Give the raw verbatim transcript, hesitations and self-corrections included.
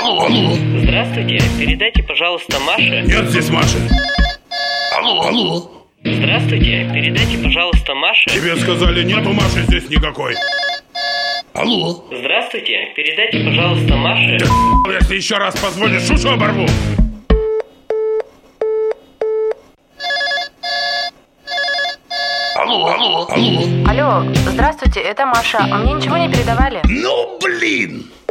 Алло, алло. Здравствуйте, передайте, пожалуйста, Маше. Нет здесь Маши. Алло, алло. Здравствуйте, передайте, пожалуйста, Маше. Тебе сказали, нету Маши здесь никакой. Алло. Здравствуйте, передайте, пожалуйста, Маше. Ты, если еще раз позвонишь, шушу оборву. Алло, алло, алло. Алло, здравствуйте, это Маша. А мне ничего не передавали? Ну, блин.